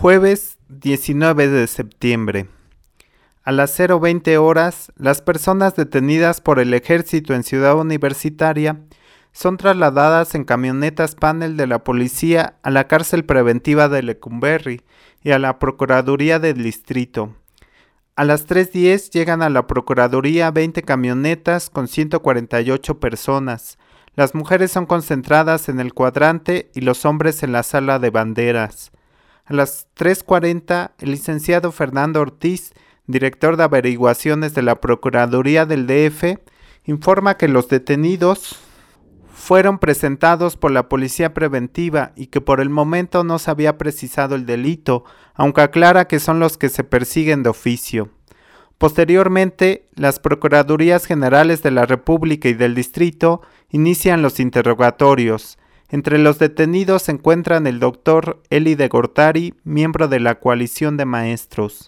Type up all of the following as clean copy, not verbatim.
Jueves 19 de septiembre. A las 0:20 horas, las personas detenidas por el ejército en Ciudad Universitaria son trasladadas en camionetas panel de la policía a la cárcel preventiva de Lecumberri y a la Procuraduría del Distrito. A las 3:10 llegan a la Procuraduría 20 camionetas con 148 personas. Las mujeres son concentradas en el cuadrante y los hombres en la sala de banderas. A las 3:40, el licenciado Fernando Ortiz, director de averiguaciones de la Procuraduría del DF, informa que los detenidos fueron presentados por la Policía Preventiva y que por el momento no se había precisado el delito, aunque aclara que son los que se persiguen de oficio. Posteriormente, las Procuradurías Generales de la República y del Distrito inician los interrogatorios. Entre los detenidos se encuentran el doctor Eli de Gortari, miembro de la coalición de maestros.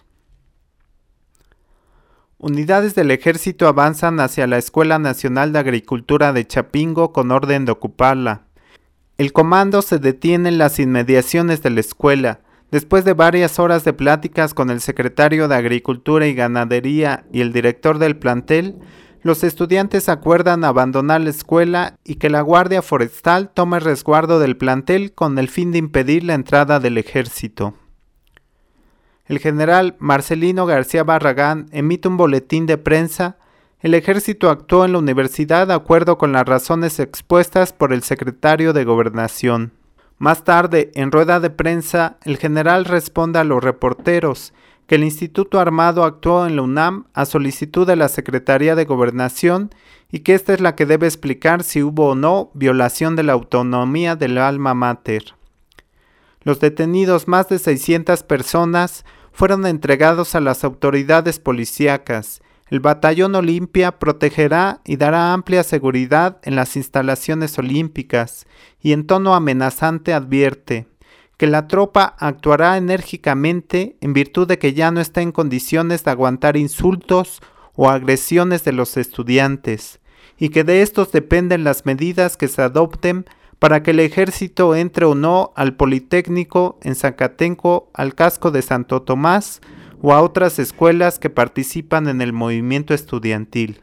Unidades del ejército avanzan hacia la Escuela Nacional de Agricultura de Chapingo con orden de ocuparla. El comando se detiene en las inmediaciones de la escuela. Después de varias horas de pláticas con el secretario de Agricultura y Ganadería y el director del plantel, los estudiantes acuerdan abandonar la escuela y que la Guardia Forestal tome resguardo del plantel con el fin de impedir la entrada del ejército. El general Marcelino García Barragán emite un boletín de prensa. El ejército actuó en la universidad de acuerdo con las razones expuestas por el secretario de Gobernación. Más tarde, en rueda de prensa, el general responde a los reporteros que el Instituto Armado actuó en la UNAM a solicitud de la Secretaría de Gobernación y que esta es la que debe explicar si hubo o no violación de la autonomía del alma mater. Los detenidos, más de 600 personas, fueron entregados a las autoridades policíacas. El Batallón Olimpia protegerá y dará amplia seguridad en las instalaciones olímpicas y en tono amenazante advierte que la tropa actuará enérgicamente en virtud de que ya no está en condiciones de aguantar insultos o agresiones de los estudiantes y que de estos dependen las medidas que se adopten para que el ejército entre o no al Politécnico en Zacatenco, al casco de Santo Tomás o a otras escuelas que participan en el movimiento estudiantil.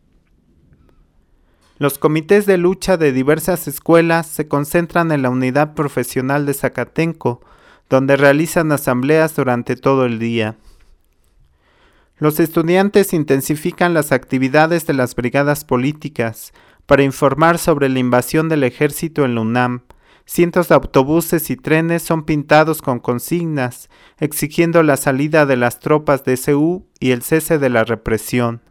Los comités de lucha de diversas escuelas se concentran en la unidad profesional de Zacatenco, donde realizan asambleas durante todo el día. Los estudiantes intensifican las actividades de las brigadas políticas para informar sobre la invasión del ejército en la UNAM. Cientos de autobuses y trenes son pintados con consignas, exigiendo la salida de las tropas de SU y el cese de la represión.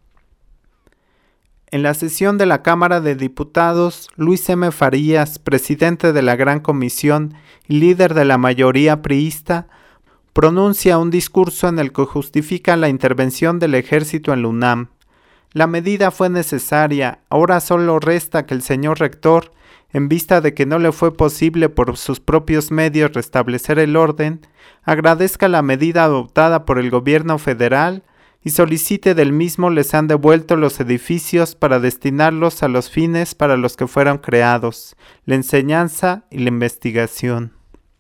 En la sesión de la Cámara de Diputados, Luis M. Farías, presidente de la Gran Comisión y líder de la mayoría priista, pronuncia un discurso en el que justifica la intervención del ejército en la UNAM. La medida fue necesaria, ahora solo resta que el señor rector, en vista de que no le fue posible por sus propios medios restablecer el orden, agradezca la medida adoptada por el gobierno federal y solicite del mismo les sean devueltos los edificios para destinarlos a los fines para los que fueron creados, la enseñanza y la investigación.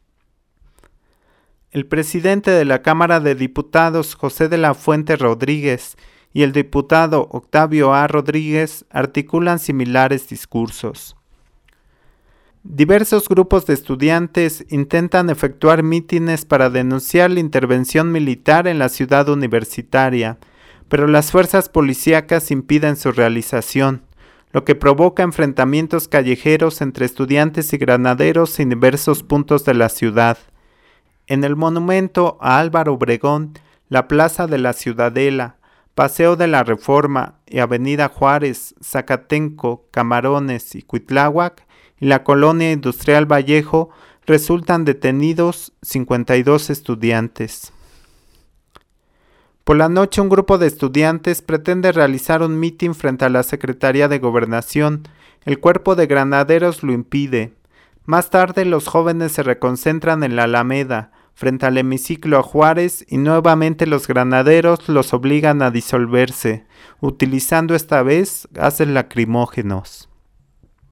El presidente de la Cámara de Diputados, José de la Fuente Rodríguez, y el diputado Octavio A. Rodríguez articulan similares discursos. Diversos grupos de estudiantes intentan efectuar mítines para denunciar la intervención militar en la ciudad universitaria, pero las fuerzas policíacas impiden su realización, lo que provoca enfrentamientos callejeros entre estudiantes y granaderos en diversos puntos de la ciudad. En el monumento a Álvaro Obregón, la Plaza de la Ciudadela, Paseo de la Reforma y Avenida Juárez, Zacatenco, Camarones y Cuitláhuac, y la colonia industrial Vallejo resultan detenidos 52 estudiantes. Por la noche un grupo de estudiantes pretende realizar un mitin frente a la Secretaría de Gobernación. El cuerpo de granaderos lo impide. Más tarde los jóvenes se reconcentran en la Alameda, frente al hemiciclo a Juárez, y nuevamente los granaderos los obligan a disolverse, utilizando esta vez gases lacrimógenos.